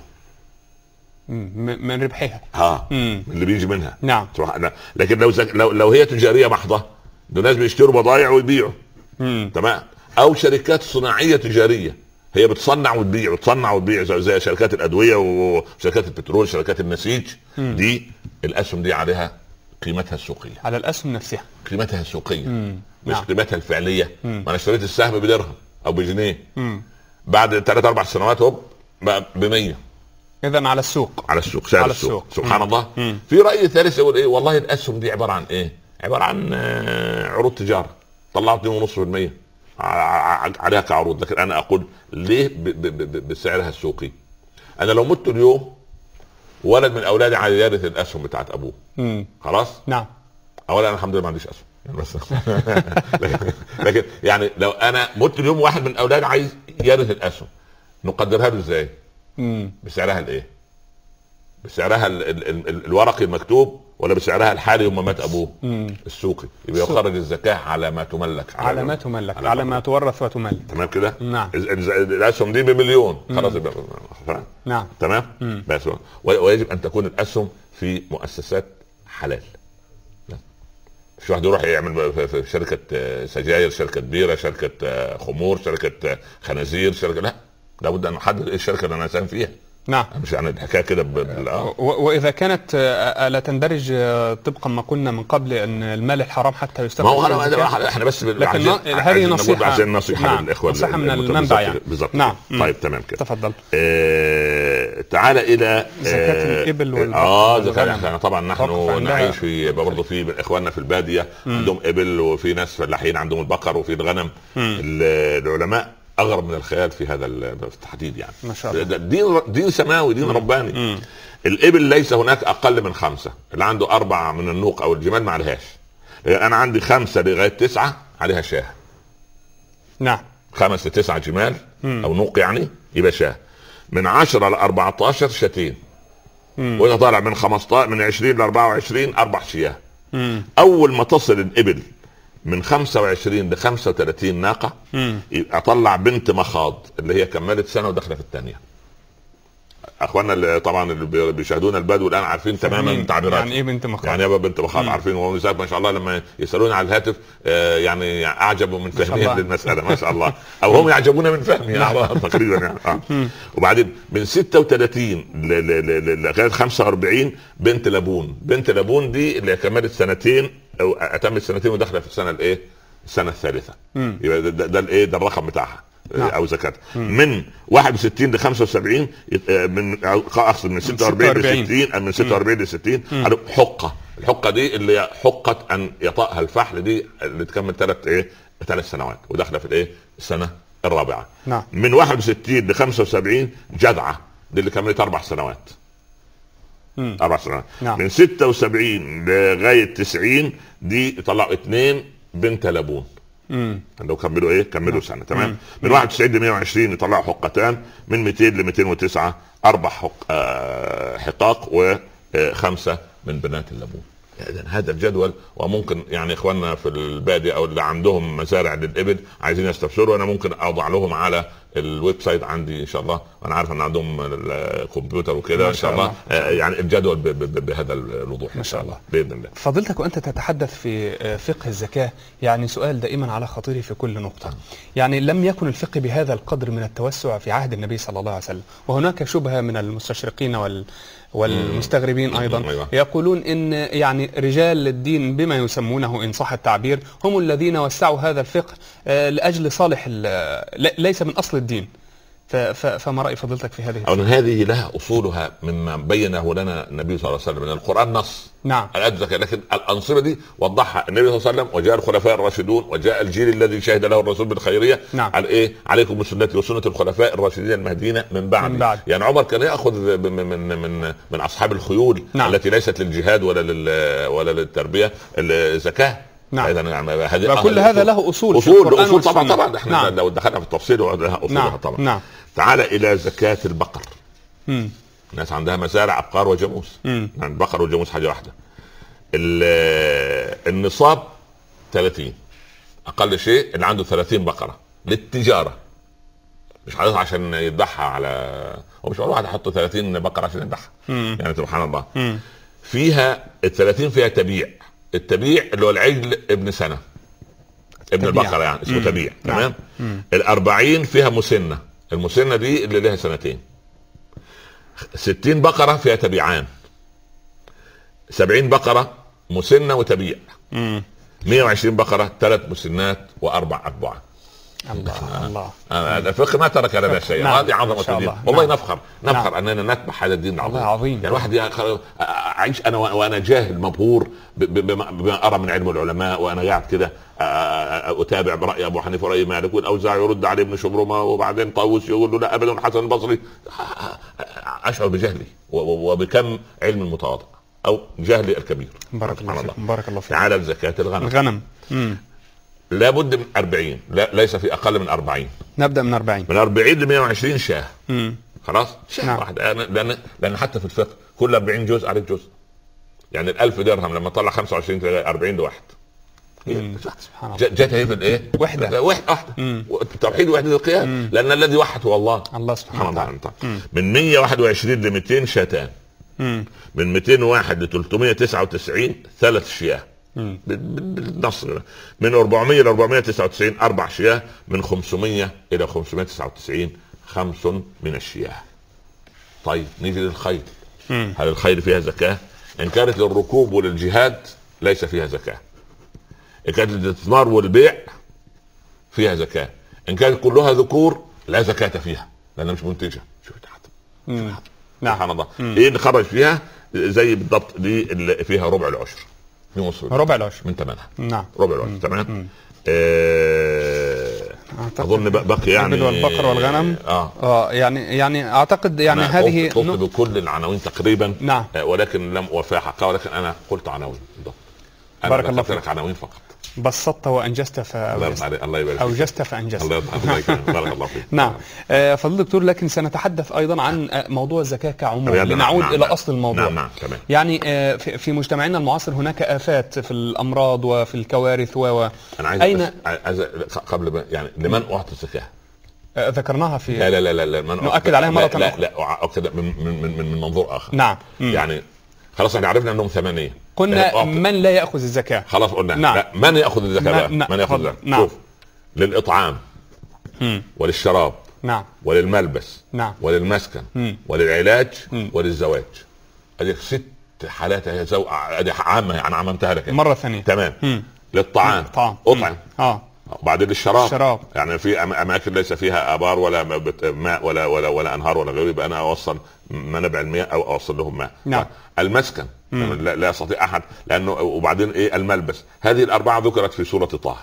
من ربحها ها مم. اللي بيجي منها. نعم. لكن لو زك... لو لو هي تجاريه محضه دول ناس بيشتروا بضائع ويبيعوا تمام او شركات صناعيه تجاريه هي بتصنع وتبيع بتصنع وتبيع زي شركات الادويه وشركات البترول شركات النسيج. مم. دي الاسهم دي عليها قيمتها السوقيه على الاسهم نفسها قيمتها السوقيه. مم. مش نعم. قيمتها الفعليه. مم. ما انا اشتريت السهم بدرهم او بجنيه بعد ثلاث اربع سنوات هوب بقى ب مية إذن على السوق على السوق سعر على السوق, السوق. سبحان. مم. الله. مم. في رأي ثالث يقول ايه والله الاسهم دي عبارة عن ايه عبارة عن عروض تجارة طلعت اثنين ونص بالمية عليها كعروض لكن انا اقول ليه ب ب ب بسعرها السوقي. انا لو مت اليوم ولد من اولادي عايز يرث الاسهم بتاعت ابوه. مم. خلاص. نعم. اولا انا الحمد لله ما عنديش اسهم يعني بس لكن, لكن يعني لو انا مت اليوم واحد من اولادي عايز يرث الاسهم، نقدرها له ازاي؟ مم. بسعرها الايه؟ بسعرها ال ال ال الورقي المكتوب ولا بسعرها الحالي يوم ما مات ابوه؟ مم. السوقي. يبقى يخرج الزكاه على ما تملك، على, على ما تملك، على, على ما تورث وتملك. تمام كده. نعم. الاسهم دي بمليون خلاص يبقى. نعم. تمام. مم. بس ويجب ان تكون الاسهم في مؤسسات حلال. مش واحد يروح يعمل في شركه سجاير، شركه بيره، شركه خمور، شركه خنازير، شركه لا، لابد ان نحدد ايه الشركه اللي انا اساهم فيها. نعم. مش يعني الحكايه كده بال... واذا كانت لا تندرج طبقا ما قلنا من قبل ان المال الحرام حتى يستخدم. ما هو أنا احنا بس لكن هذه نصيحه عشان نصيحه نعم. للاخوه نصيحه من المنبع يعني. بالضبط. نعم. طيب تمام كده. تفضل. آه... تعال الى زكاه الابل والبقر. اه زكاه. طبعا نحن نعيش في برضه في اخواننا في الباديه مم. عندهم ابل، وفي ناس فلاحين عندهم البقر وفي الغنم. العلماء اغرب من الخيال في هذا التحديد يعني. ما شاء الله. دين دين سماوي، دين مم. رباني. مم. الابل ليس هناك اقل من خمسه، اللي عنده اربعه من النوق او الجمال ما عليهاش. انا عندي خمسه لغايه تسعه عليها شاه. نعم. خمسه لتسعه جمال مم. او نوق يعني يبقى شاه. من عشرة ل أربعة عشر شاتين. واذا طالع من خمستاشر من عشرين ل أربعة وعشرين اربع شياه. مم. اول ما تصل الابل من خمسة وعشرين ل خمسة وثلاثين ناقه اطلع بنت مخاض اللي هي كملت سنه وداخله في الثانيه. اخواننا اللي طبعا اللي بيشاهدونا البدو الان عارفين تماما تعبيرات يعني ايه بنت مخاض، يعني ايه بنت مخاض، عارفين. ونساء ما شاء الله لما يسالون على الهاتف آه يعني اعجبوا من فهمهم للمساله ما شاء الله، او هم يعجبون من فهمي يعني تقريبا يعني. آه. وبعدين من ستة وثلاثين لغايه خمسة وأربعين بنت لبون. بنت لبون دي اللي كملت سنتين او اتمت سنتين وداخله في السنه الايه السنه الثالثه. يبقى ده, ده الايه ده الرقم بتاعها او زكاه. من واحد وستين ل خمسة وسبعين من اقصد من ستة وأربعين ل ستين، من ستة وأربعين ل ستين حقه. الحقه دي اللي هي حقه ان يطأها الفحل، دي اللي تكمل ثلاث ايه ثلاث سنوات وداخله في الايه السنه الرابعه. نعم. من واحد وستين ل خمسة وسبعين جذعه، دي اللي كملت اربع سنوات. مم. اربع سنوات. نعم. من ستة وسبعين لغايه تسعين دي طلعوا اثنين بنت لبون. امم لو كملوا ايه كملوا سنه. تمام. مم. من واحد وتسعين ل مئة وعشرين يطلعوا حقتان، من مئتين ل مئتين وتسعة اربع حق آه حقاق وخمسه من بنات اللبون. يعني هذا الجدول. وممكن يعني اخواننا في الباديه او اللي عندهم مزارع للابل عايزين يستفسروا، انا ممكن اضع لهم على الويب سايت عندي ان شاء الله، وانا عارف ان عندهم الكمبيوتر وكده ان شاء الله. آه يعني الجدول ب ب بهذا الوضوح ما شاء الله باذن الله. فضيلتك وانت تتحدث في فقه الزكاه، يعني سؤال دائما على خاطري في كل نقطه. يعني لم يكن الفقه بهذا القدر من التوسع في عهد النبي صلى الله عليه وسلم، وهناك شبهه من المستشرقين وال والمستغربين ايضا يقولون ان يعني رجال الدين بما يسمونه ان صح التعبير هم الذين وسعوا هذا الفقه لاجل صالح ليس من اصل الدين. فما رأي فضيلتك في هذه؟ أو هذه لها أصولها مما بينه لنا النبي صلى الله عليه وسلم من القرآن نص. نعم. الزكاة، لكن الأنصبة دي وضحها النبي صلى الله عليه وسلم، وجاء الخلفاء الراشدون، وجاء الجيل الذي شهد له الرسول بالخيرية. نعم. على إيه؟ عليكم بسنتي وسنة الخلفاء الراشدين المهديين من بعد. من بعد. يعني عمر كان يأخذ من من من من أصحاب الخيول. نعم. التي ليست للجهاد ولا لل ولا للتربية الزكاة. نعم. كل هذا له أصول. أصول أصول طبعا طبعا احنا نعم. لو دخلنا في التفصيل لها أصولها. نعم. طبعا. نعم. تعال الى زكاة البقر. مم. الناس عندها مزارع ابقار وجاموس. يعني البقر والجاموس حاجه واحده. النصاب ثلاثين اقل شيء، اللي عنده ثلاثين بقره للتجاره، مش حاططها عشان يذبحها على، ومش واحد يحط ثلاثين بقره عشان يذبحها. يعني سبحان الله. مم. فيها ال ثلاثين فيها تبيع. التبيع اللي هو العجل ابن سنه، ابن تبيع. البقره يعني اسمه مم. تبيع. تمام. الأربعين فيها مسنه، المسنة دي اللي لها سنتين. ستين بقرة فيها تبيعان. سبعين بقرة مسنة وتبيع. مم. مئة وعشرين بقرة ثلاث مسنات واربع اتباع. الله الله. الفقه ما ترك لنا شيء. هذه نعم. عظمة الدين والله. نعم. نفخر نفخر نعم. اننا نتبع هذا الدين العظيم. عظيم. يعني الواحد اعيش انا وانا جاهل مبهور بما ارى من علم العلماء، وانا قاعد كده اتابع براي ابو حنيفه وراي مالك، والاوزاعي يرد عليه ابن شبرمه، وبعدين طاووس يقول له لا ابدا، الحسن البصري. اشعر بجهلي وبكم علم المتواضع او جهلي الكبير. بارك الله فيك. بارك الله فيك. تعالى زكاة الغنم. الغنم امم لابد من أربعين، لا ليس في اقل من أربعين. نبدا من أربعين. من أربعين ل مئة وعشرين شاه. امم خلاص شاه نعم. واحد، لان لان حتى في الفقه كل أربعين جزء عليك جزء. يعني الألف درهم لما طلع خمسة وعشرين أربعين لواحد. جت هي في الايه؟ وحده واحده توحيد وحده القياس، لان الذي وحد هو الله الله سبحانه وتعالى. من مئة وواحد وعشرين ل مئتين شاتان. مم. من مئتين وواحد ل ثلاثمئة وتسعة وتسعين ثلاث شياه بالنص. من أربعمئة ل أربعمئة وتسعة وتسعين اربع شياه. من خمسمئة الى خمسمئة وتسعة وتسعين خمس من الشياه. طيب نيجي للخيل. مم. هل الخيل فيها زكاه؟ ان كانت للركوب وللجهاد ليس فيها زكاه. ان كانت للاستثمار والبيع فيها زكاه. ان كانت كلها ذكور لا زكاه فيها لانها مش منتجه. شوف نعم. سبحان الله. ايه اللي خرج فيها؟ زي بالضبط دي اللي فيها ربع العشر. ربع العشر من ثمنها. نعم. ربع العشر. تمام. آه اظن بقي يعني والبقر والغنم. اه اه يعني يعني اعتقد يعني هذه قلت بكل العناوين تقريبا. نعم. آه ولكن لم اوفي حقها، ولكن انا قلت عناوين بالضبط. بارك الله فيك. عناوين فقط. بسطت وانجزت فاوجزت. الله يبارك فيك. اوجزت فانجزت. الله يبارك. بارك الله فيك. نعم. آه فضل الدكتور، لكن سنتحدث ايضا عن موضوع الزكاه كعموم لنعود نعم. الى اصل الموضوع. نعم. نعم. تمام. يعني آه في مجتمعنا المعاصر هناك آفات في الامراض وفي الكوارث و انا عايز أين... عايز قبل ما يعني لمن اعطي الزكاه؟ آه ذكرناها في لا لا لا لا من نؤكد عليها مره لا لا, لا أكد من من من من منظور اخر. نعم. يعني خلاص احنا عرفنا انهم ثمانيه. قلنا من لا ياخذ الزكاه. خلاص قلنا نعم. لا من ياخذ الزكاه بقى؟ نعم. من ياخذ الزكاه؟ نعم. شوف، للاطعام مم. وللشراب نعم. وللملبس نعم. وللمسكن مم. وللعلاج مم. وللزواج. هذه ست حالات هي زو... عامه يعني عممتها لك مره ثانيه. تمام. مم. للطعام طعام اطعم. اه وبعدين للشراب الشراب. يعني في اماكن ليس فيها ابار ولا ماء ولا ولا ولا انهار ولا غيره، يبقى انا اوصل منابع المياه او اوصل لهم ماء. نعم. المسكن لا, لا يستطيع احد لانه. وبعدين ايه؟ الملبس. هذه الاربعه ذكرت في سوره طه.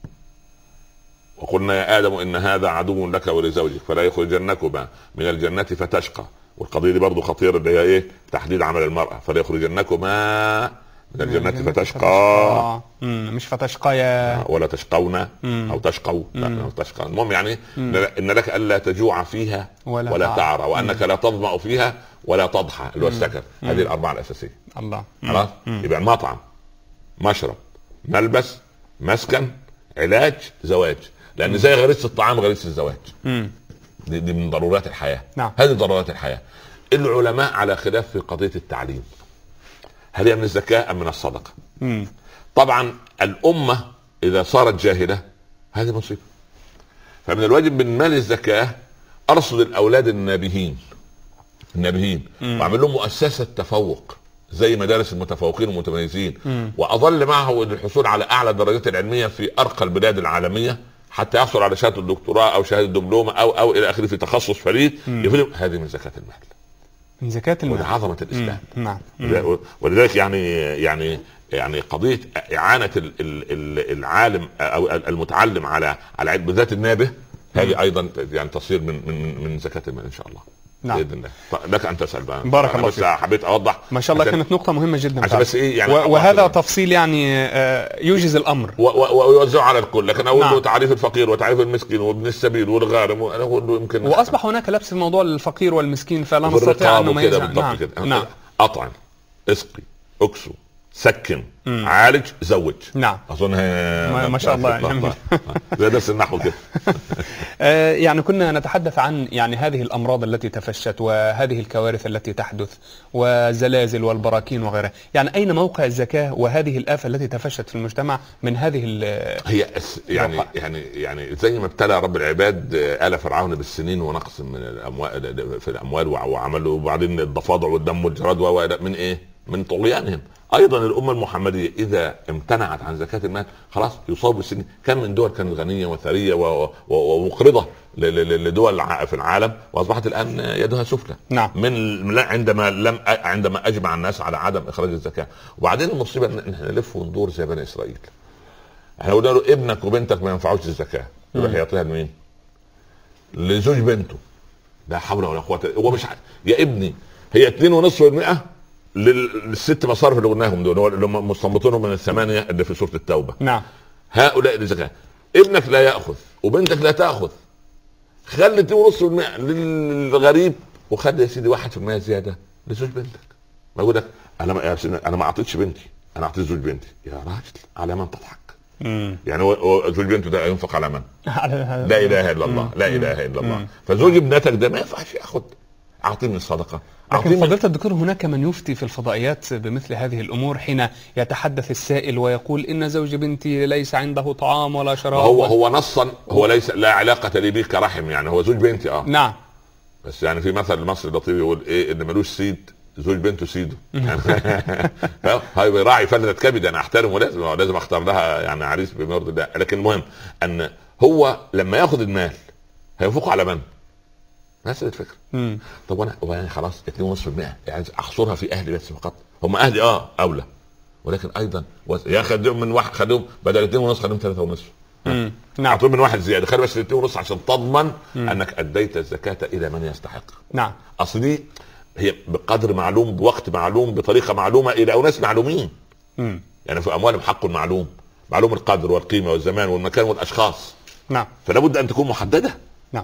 وقلنا يا ادم ان هذا عدو لك ولزوجك فلا يخرجنكما من الجنه فتشقى. والقضيه دي برضو خطيره اللي هي ايه؟ تحديد عمل المراه. فلا يخرجنكما من الجنة فتشقى. مش فتشقى ولا تشقون او تشقوا. لا تشقى. المهم يعني ان لك الا تجوع فيها ولا, ولا تعرى وانك لا تظمأ فيها ولا تضحى اللي هو السكن. هذه الاربعه الاساسيه. الله. خلاص. يبقى مطعم، مشرب، ملبس، مسكن، علاج، زواج. لان زي غريزه الطعام غريزه الزواج. دي, دي من ضرورات الحياه. نعم. هذه ضرورات الحياه. العلماء على خلاف في قضيه التعليم، هل هي من الزكاة أم من الصدقة؟ مم. طبعا الأمة إذا صارت جاهلة هذه مصيبة. فمن الواجب من مال الزكاة أرصد الأولاد النابهين النابهين وأعمل لهم مؤسسة تفوق زي مدارس المتفوقين والمتميزين، وأظل معه الحصول على أعلى درجات العلمية في أرقى البلاد العالمية حتى يحصل على شهادة الدكتوراه أو شهادة دبلومة أو أو إلى آخره في تخصص فريد. هذه من زكاة المال. من زكاة المال. وعظمة الإسلام. نعم. ولذلك يعني يعني يعني قضية إعانة العالم أو المتعلم على على علم بالذات النابه هذه أيضا يعني تصير من من من زكاة المال إن شاء الله. نعم. بإذن الله. لك أن تسأل بقى. بارك الله فيك. بس حبيت أوضح. ما شاء الله كانت نقطة مهمة جدا. عشان بس إيه يعني. وهذا تفصيل يعني يوجز الأمر. ويوزعه على الكل. لكن أقول له نعم. تعريف الفقير وتعريف المسكين وابن السبيل والغارم وأنا أقول له يمكن. وأصبح هناك لبس في موضوع الفقير والمسكين فلا نستطيع أن نميز. نعم. نعم. أطعم، اسقي، اكسو، سكن، مم. عالج، زوج. نعم. اظن ما, ما شاء الله جميل. زي درس النحو كده. يعني كنا نتحدث عن يعني هذه الامراض التي تفشت وهذه الكوارث التي تحدث والزلازل والبراكين وغيرها. يعني اين موقع الزكاه وهذه الافه التي تفشت في المجتمع من هذه هي يعني يعني يعني زي ما ابتلى رب العباد آل فرعون بالسنين ونقص من الاموال في الاموال وعملوا وبعدين الضفادع والدم والجراد من ايه؟ من طغيانهم. ايضا الامه المحمديه اذا امتنعت عن زكاه المال خلاص يصاب بالسن. كم من دول كانت غنيه وثريه ومقرضه لدول في العالم واصبحت الان يدها سفلى. نعم. من عندما لم عندما اجمع الناس على عدم اخراج الزكاه. وبعدين المصيبه ان احنا نلف وندور زي بني اسرائيل. احنا قلنا له ابنك وبنتك ما ينفعوش الزكاه، يروح يعطيها لمين؟ لزوج بنته لا حول ولا قوه. هو مش ع... يا ابني هي اتنين ونص بالمئة للست مصارف اللي قلناهم دول اللي هم مستنبطونهم من الثمانيه اللي في سوره التوبه. نعم. هؤلاء الزكاه. ابنك لا ياخذ وبنتك لا تاخذ، خلي اتنين ونص بالمئة للغريب، وخلي يا سيدي واحد في المئة زياده لزوج بنتك. ما اقول لك انا ما انا ما اعطيتش بنتي، انا اعطيت زوج بنتي. يا راجل على من تضحك؟ مم. يعني هو زوج بنته ده ينفق على من؟ لا اله الا الله. لا اله الا الله. فزوج ابنتك ده ما ينفعش ياخد، اعطيه من الصدقه. لكن فضيلة الدكتور هناك من يفتي في الفضائيات بمثل هذه الامور حين يتحدث السائل ويقول ان زوج بنتي ليس عنده طعام ولا شراب. هو هو نصا هو ليس لا علاقه لي بيه كرحم، يعني هو زوج بنتي اه نعم. بس يعني في مثل مصري لطيف يقول ايه ان ملوش سيد زوج بنته سيده. هاي بيراعي فلتة كبد، انا احترمه، لازم لازم اختار لها يعني عريس بما يرضي الله. لكن المهم ان هو لما ياخذ المال هينفقه على من؟ نفس الفكره. طب وانا وانا خلاص اتنين ونص بالمئة يعني احصرها في اهلي بس فقط، هم اهلي اه اولى، ولكن ايضا يا خدهم من واحد، خدهم بدل اتنين ونص خدهم ثلاثة ونص. نعم. اعطوهم من واحد زياده، خلي بس اتنين ونص عشان تضمن مم. انك اديت الزكاه الى من يستحق. نعم. اصل دي هي بقدر معلوم بوقت معلوم بطريقه معلومه الى اناس معلومين. مم. يعني في اموالهم حق معلوم، معلوم القدر والقيمه والزمان والمكان والاشخاص. نعم. فلا بد ان تكون محدده. نعم.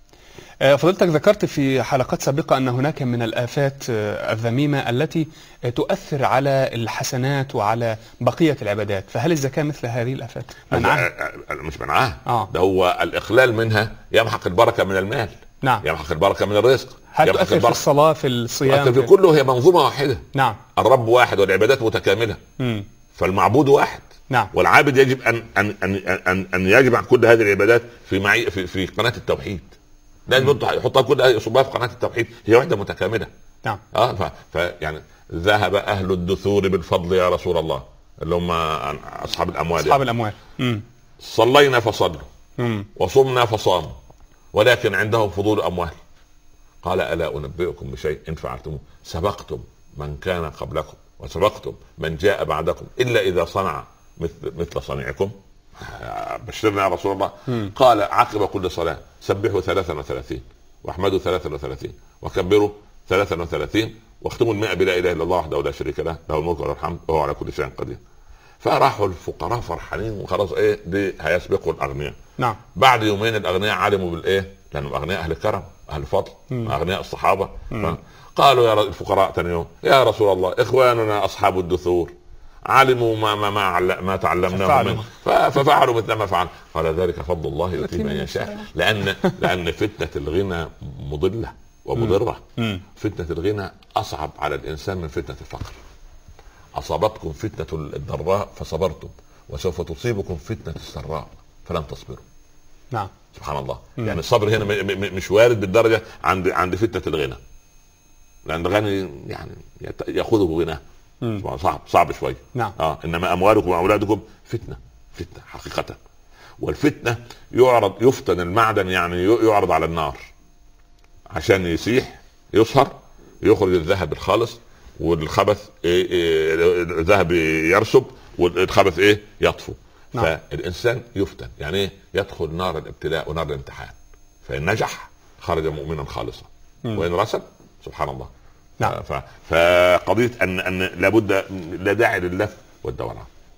فضلتك ذكرت في حلقات سابقة أن هناك من الآفات الذميمة التي تؤثر على الحسنات وعلى بقية العبادات، فهل الزكاة مثل هذه الآفات؟ منعها؟ مش منعها. آه. ده هو الإخلال منها يمحق البركة من المال. نعم. يمحق البركة من الرزق. هل تؤثر في الصلاة في الصيام؟ تؤثر في كله، هي منظومة واحدة. نعم. الرب واحد والعبادات متكاملة. مم. فالمعبود واحد. نعم. والعابد يجب أن أن أن أن, أن يجمع كل هذه العبادات في معي في, في قناة التوحيد. لازم يحطها كل يصبها في قناه التوحيد، هي وحده متكامله. نعم. اه ف... ف يعني ذهب اهل الدثور بالفضل يا رسول الله، اللي هم اصحاب الاموال. اصحاب يعني. الاموال. امم صلينا فصلوا مم. وصمنا فصاموا، ولكن عندهم فضول اموال. قال الا انبئكم بشيء ان فعلتموه سبقتم من كان قبلكم وسبقتم من جاء بعدكم الا اذا صنع مثل مثل صنيعكم. بشرنا يا رسول الله. مم. قال عقب كل صلاة سبحوا ثلاثا وثلاثين واحمدوا ثلاثا وثلاثين وكبروا ثلاثا وثلاثين واختموا المئة بلا اله الا الله وحده لا شريك له له الملك وله الحمد وهو على كل شيء قدير. فراحوا الفقراء فرحانين وخلاص ايه دي هيسبقوا الاغنياء. نعم. بعد يومين الاغنياء علموا بالايه، لانهم اغنياء اهل كرم اهل فضل اغنياء الصحابه. قالوا يا الفقراء ثاني يوم يا رسول الله اخواننا اصحاب الدثور علموا ما ما ما, ما تعلمناه منه ففعلوا مثل ما فعل. قال ذلك فضل الله يؤتيه من يشاء. لان لان فتنه الغنى مضله ومضره. فتنه الغنى اصعب على الانسان من فتنه الفقر. اصابتكم فتنه الضراء فصبرتم وسوف تصيبكم فتنه السراء فلن تصبروا. نعم. سبحان الله. مم. يعني الصبر هنا مش وارد بالدرجه عند عند فتنه الغنى، لان الغني يعني ياخذه غناه صعب صعب شوي. نعم. اه انما اموالكم واولادكم فتنه فتنه حقيقه. والفتنه يعرض يفتن المعدن، يعني يعرض على النار عشان يسيح يصهر يخرج الذهب الخالص والخبث إيه إيه الذهب يرسب والخبث ايه يطفو. نعم. فالانسان يفتن يعني ايه يدخل نار الابتلاء ونار الامتحان، فان نجح خرج مؤمنا خالصا وان رسب سبحان الله. نعم. فقضيه ان ان لابد لا داعي لللف والدوران،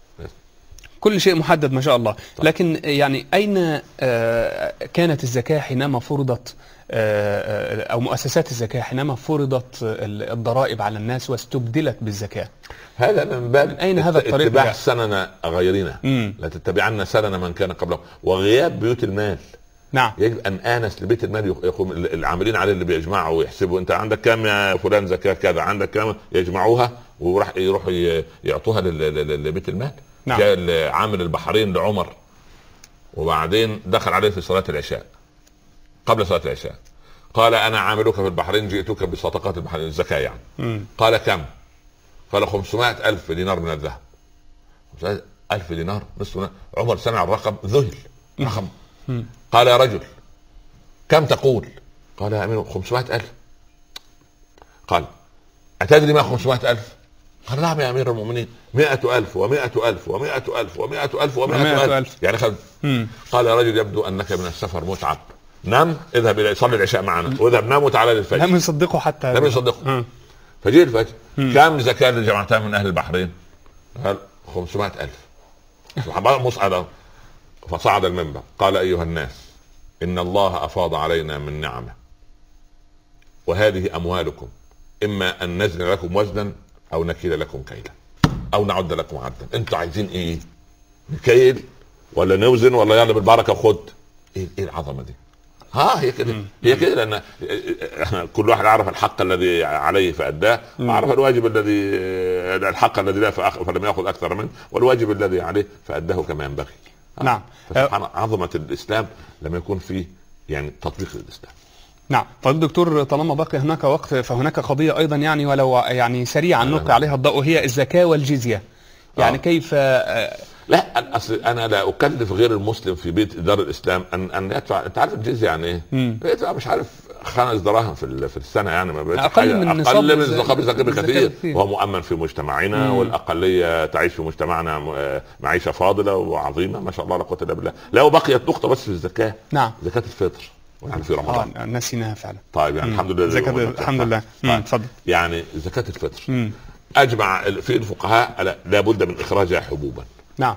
كل شيء محدد ما شاء الله. لكن يعني اين كانت الزكاه حينما فرضت او مؤسسات الزكاه حينما فرضت الضرائب على الناس واستبدلت بالزكاه؟ هذا من باب من اين هذا الطريق؟ اتباع سنن غيرنا. مم. لا تتبعن سنن من كان قبلهم وغياب بيوت المال. نعم. يجب ان انس لبيت المال يقوم العاملين عليه اللي بيجمعوا ويحسبوا انت عندك كام يا فلان زكاه كذا، عندك كام، يجمعوها وراح يروحوا يعطوها لبيت المال. نعم. جاء عامل البحرين لعمر وبعدين دخل عليه في صلاه العشاء قبل صلاه العشاء قال انا عاملك في البحرين جئتك بصدقات البحرين الزكاه يعني. مم. قال كم؟ قال خمسمائة ألف دينار من الذهب. ألف دينار نصف. عمر سمع الرقم ذهل رقم. قال يا رجل كم تقول؟ قال يا امير خمسمائة ألف. قال أتدري ما خمسمائة ألف؟ قال نعم يا امير المؤمنين مئة ألف ومئة ألف ومئة ألف ومئة ألف ومئة ألف يعني خل... قال يا رجل يبدو انك من السفر متعب نام اذهب الى صلي العشاء معنا، واذهب نام وتعالى للفجر. لم يصدقوا حتى لم يصدقوا. فجاء الفجر، كم زكاه اللي جمعتها من اهل البحرين؟ قال خمسمائة ألف. مصعد فصعد المنبر قال ايها الناس ان الله افاض علينا من نعمه، وهذه اموالكم، اما ان نزن لكم وزنا او نكيل لكم كيلا او نعد لكم عدا. انتوا عايزين ايه؟ نكيل ولا نوزن ولا يلا بالبركه خد؟ ايه ايه العظمه دي؟ ها هي كده، هي كده، لان كل واحد عرف الحق الذي عليه فاداه، وعرف الواجب الذي الحق الذي لا فلم ياخذ اكثر منه، والواجب الذي عليه فاداه كما ينبغي. نعم. سبحان عظمه الاسلام لما يكون فيه يعني تطبيق للاسلام. نعم. فضل الدكتور، طالما بقي هناك وقت فهناك قضيه ايضا يعني ولو يعني سريعا نلقي عليها الضوء، هي الزكاه والجزيه. يعني آه. كيف آه لا اصل انا لا اكلف غير المسلم في بيت دار الاسلام ان ان يدفع. انت عارف الجزيه يعني ايه؟ يدفع مش عارف خمس دراهم في في السنه، يعني ما بقتش اقل من اقل من الزكاه بزكاه بكثير، وهو مؤمن في مجتمعنا. مم. والاقليه تعيش في مجتمعنا معيشه فاضله وعظيمه ما شاء الله لا قوه الا بالله. لو بقيت نقطه بس في الزكاه، نعم، زكاه الفطر يعني في رمضان. اه نسيناها فعلا. طيب يعني الحمد لله زكاه الحمد لله. اتفضل. يعني زكاه الفطر مم. اجمع في الفقهاء لا بد من اخراجها حبوبا. نعم.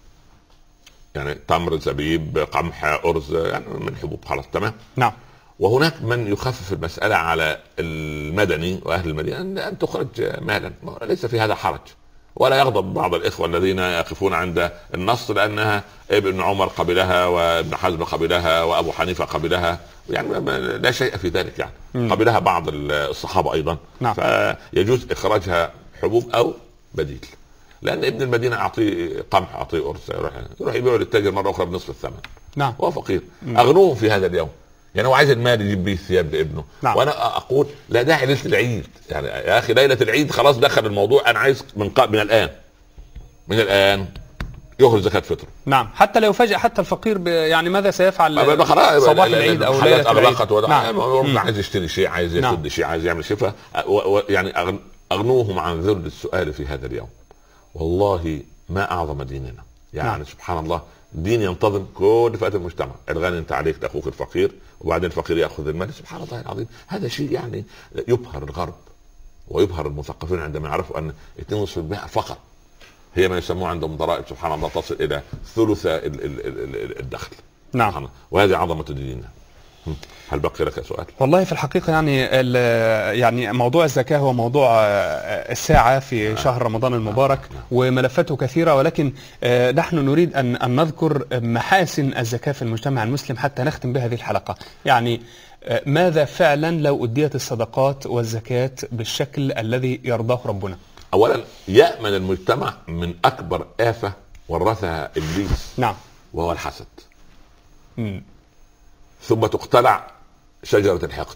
يعني تمر، زبيب، قمح، ارز، يعني من حبوب خلاص تمام. نعم. وهناك من يخفف المسألة على المدني وأهل المدينة أن تخرج مالا، ليس في هذا حرج، ولا يغضب بعض الإخوة الذين يقفون عند النص، لأنها ابن عمر قبلها وابن حزم قبلها وأبو حنيفة قبلها، يعني لا شيء في ذلك، يعني م. قبلها بعض الصحابة أيضا. نعم. فيجوز إخراجها حبوب أو بديل، لأن ابن المدينة أعطيه قمح، أعطيه أرز، يروح, يروح يبيعه للتاجر مرة أخرى بنصف الثمن. نعم. هو فقير. أغنوهم في هذا اليوم، يعني هو عايز المال يجيب بيه ثياب لابنه. نعم. وانا اقول لا داعي ليله العيد، يعني يا اخي ليله العيد خلاص دخل الموضوع، انا عايز من ق... من الان من الان يخرج زكاه فطره. نعم. حتى لو فجأة حتى الفقير ب... يعني ماذا سيفعل صباح العيد او ليله العيد؟ نعم. عايز يشتري شيء، عايز يسد نعم. شيء، عايز يعمل شيء، ف... و... و... يعني أغن... اغنوهم عن ذل السؤال في هذا اليوم. والله ما اعظم ديننا، يعني نعم. سبحان الله، دين ينتظم كل فئات المجتمع. الغني انت عليك لاخوك الفقير، وبعدين الفقير ياخذ المال. سبحان الله العظيم، هذا شيء يعني يبهر الغرب ويبهر المثقفين عندما يعرفوا ان اثنين ونصف بالمئة فقط هي ما يسموه عندهم ضرائب، سبحان الله، تصل الى ثلث الدخل. نعم. وهذه عظمه ديننا. هل بقي لك سؤال؟ والله في الحقيقة يعني يعني موضوع الزكاة هو موضوع الساعة في شهر رمضان المبارك، وملفاته كثيرة، ولكن نحن نريد أن أن نذكر محاسن الزكاة في المجتمع المسلم حتى نختم بهذه الحلقة. يعني ماذا فعلا لو أديت الصدقات والزكاة بالشكل الذي يرضاه ربنا؟ أولا يأمن المجتمع من أكبر آفة ورثها إبليس. نعم. وهو الحسد. م. ثم تقتلع شجرة الحقد،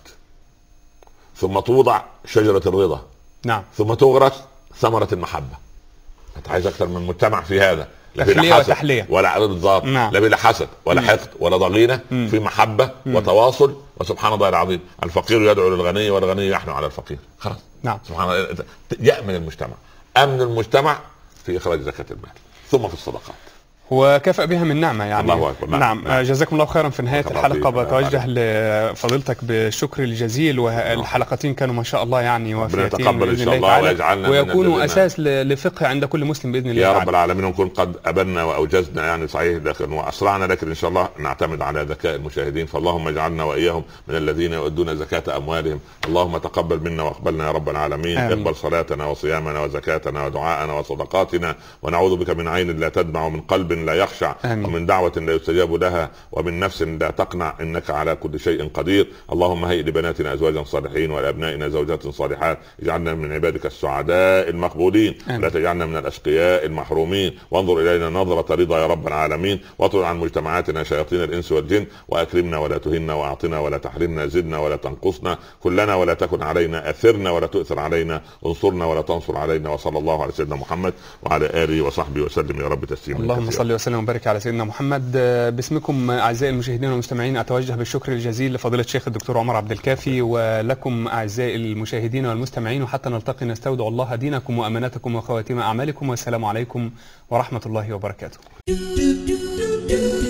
ثم توضع شجرة الرضا. نعم. ثم تغرس ثمرة المحبة. انت عايز اكثر من مجتمع في هذا؟ تخلية وتحلية ولا بالضبط. نعم. لا بلا حسد ولا مم. حقد ولا ضغينة. مم. في محبة مم. وتواصل. وسبحان الله العظيم، الفقير يدعو للغني والغني يحنو على الفقير. خلاص. نعم. سبحان الله. يأمن المجتمع، أمن المجتمع في إخراج زكاة المال، ثم في الصدقات، وكفأ بها من نعمة يعني. الله أكبر. نعم. نعم. نعم. جزاكم الله خيرا. في نهاية الحلقة بتوجه لفضيلتك بالشكر الجزيل، والحلقتين كانوا ما شاء الله يعني وافيتين بإذن الله تعالى، ويجعلنا ويكونوا أساس لفقه عند كل مسلم بإذن الله يا تعالى. رب العالمين. ونكون قد أبنا وأوجزنا يعني صحيح لكن وأسرعنا، لكن إن شاء الله نعتمد على ذكاء المشاهدين. فاللهم اجعلنا وإياهم من الذين يؤدون زكاة أموالهم. اللهم تقبل منا واقبلنا يا رب العالمين. آمين. اقبل صلاتنا وصيامنا وزكاتنا ودعاءنا وصدقاتنا، ونعوذ بك من عين لا تدمع ومن قلب لا يخشع. آمين. ومن دعوة لا يستجاب لها ومن نفس لا تقنع، إنك على كل شيء قدير. اللهم هيئ لبناتنا أزواجا صالحين ولأبنائنا زوجات صالحات. اجعلنا من عبادك السعداء المقبولين. آمين. لا تجعلنا من الأشقياء المحرومين. وانظر إلينا نظرة رضا يا رب العالمين. واطرد عن مجتمعاتنا شياطين الإنس والجن. وأكرمنا ولا تهنا، وأعطنا ولا تحرمنا، زدنا ولا تنقصنا، كلنا ولا تكن علينا، أثرنا ولا تؤثر علينا، انصرنا ولا تنصر علينا. وصلى الله على سيدنا محمد وعلى آله وصحبه وسلم يا رب تسليما. اللهم صل وسلم وبارك على سيدنا محمد. باسمكم اعزائي المشاهدين والمستمعين اتوجه بالشكر الجزيل لفضيلة الشيخ الدكتور عمر عبد الكافي، ولكم اعزائي المشاهدين والمستمعين، وحتى نلتقي نستودع الله دينكم واماناتكم وخواتيم اعمالكم، والسلام عليكم ورحمة الله وبركاته.